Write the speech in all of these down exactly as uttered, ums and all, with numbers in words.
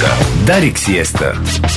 сиеста. Дарик сиеста.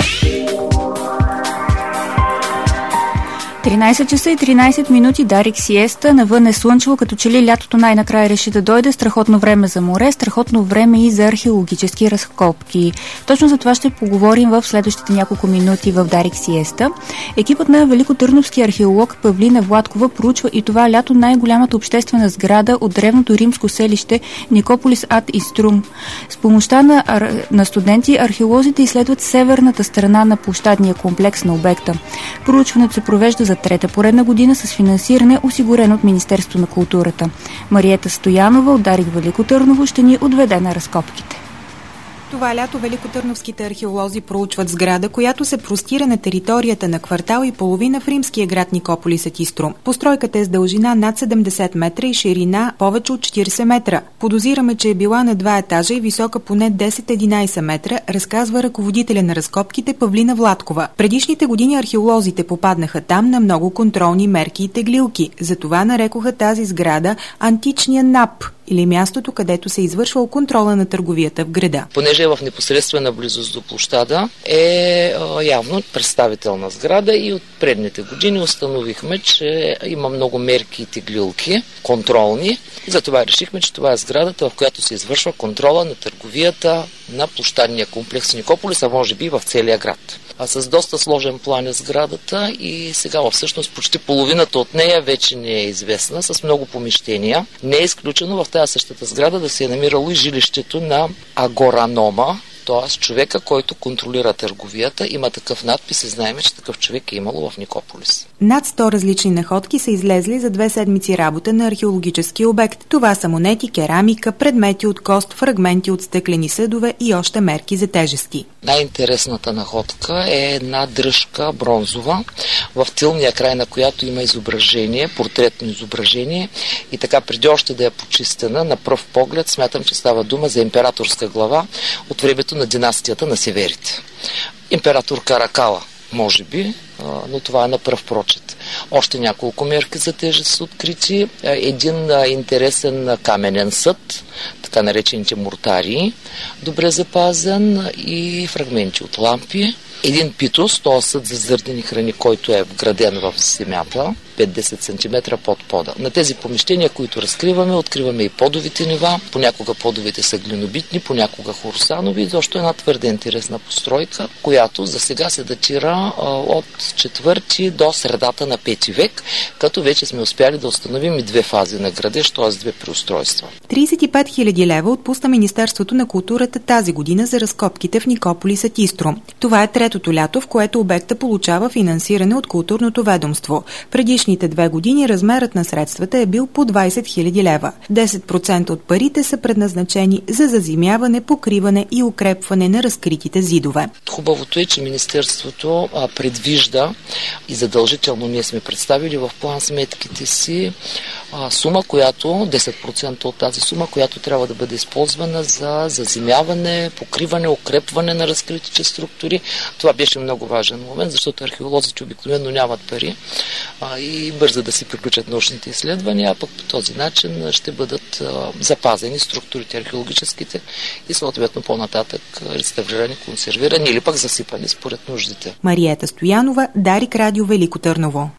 тринайсет часа и тринайсет минути, Дарик сиеста. Навън е слънчево, като че ли лятото най-накрая реши да дойде. Страхотно време за море, страхотно време и за археологически разкопки. Точно за това ще поговорим в следващите няколко минути в Дарик сиеста. Екипът на великотърновски археолог Павлина Владкова проучва и това лято най-голямата обществена сграда от древното римско селище Никополис ад Иструм. С помощта на, ар... на студенти, археолозите изследват северната страна на площадния комплекс на обекта. Проучването се провежда за трета поредна година с финансиране, осигурено от Министерството на културата. Мариета Стоянова от Дарик Велико Търново ще ни отведе на разкопките. Това лято великотърновските археолози проучват сграда, която се простира на територията на квартал и половина в римския град Никополис ад Иструм. Постройката е с дължина над седемдесет метра и ширина повече от четирийсет метра. Подозираме, че е била на два етажа и висока поне десет-единайсет метра, разказва ръководителя на разкопките Павлина Владкова. Предишните години археолозите попаднаха там на много контролни мерки и теглилки. Затова нарекоха тази сграда античния НАП, или мястото, където се извършвал контрола на търговията в града. Понеже е в непосредствена близост до площада, е а, явно представителна сграда и от предните години установихме, че има много мерки и теглилки, контролни. И затова решихме, че това е сградата, в която се извършва контрола на търговията на площадния комплекс Никополис, а може би в целия град. А с доста сложен план е сградата и сега всъщност почти половината от нея вече не е известна, с много помещения. Не е изключено в тази същата сграда да се е намирало и жилището на агоронома, т.е. човека, който контролира търговията. Има такъв надпис и знаем, че такъв човек е имало в Никополис. Над сто различни находки са излезли за две седмици работа на археологически обект. Това са монети, керамика, предмети от кост, фрагменти от стъклени съдове и още мерки за тежести. Най-интересната находка е една дръжка бронзова, в тилния край на която има изображение, портретно изображение, и така преди още да е почистена, на пръв поглед смятам, че става дума за императорска глава от времето на династията на Северите. Император Каракала, може би, но това е на пръв прочит. Още няколко мерки за тежест са открити. Един интересен каменен съд, така наречените муртари, добре запазен, и фрагменти от лампи. Един питос, т.е. съд за зърнени храни, който е вграден в земята, пет до десет сантиметра под пода. На тези помещения, които разкриваме, откриваме и подовите нива. Понякога подовите са глинобитни, понякога хоросанови. Защо е една твърде интересна постройка, която за сега се датира а, от четвърти до средата на пети век, като вече сме успяли да установим и две фази на градеж, т.е. две преустройства. трийсет и пет хиляди лева отпусна Министерството на културата тази година за разкопките в Никополис ад Иструм. Това е третото лято, в което обекта получава финансиране от културното ведомство. Предишните две години размерът на средствата е бил по двайсет хиляди лева. десет процента от парите са предназначени за заземяване, покриване и укрепване на разкритите зидове. Хубавото е, че Министерството а, предвижда и задължително ние сме представили в план сметките си а, сума, която, десет процента от тази сума, която трябва да бъде използвана за заземяване, покриване, укрепване на разкритите структури. Това беше много важен момент, защото археолозите обикновено нямат пари а, и бързо да си приключат научните изследвания, а пък по този начин ще бъдат а, запазени структурите археологическите и съответно по-нататък реставрирани, консервирани или пък засипани според нуждите. Мариета Стоянова, Дарик Радио Велико Търново.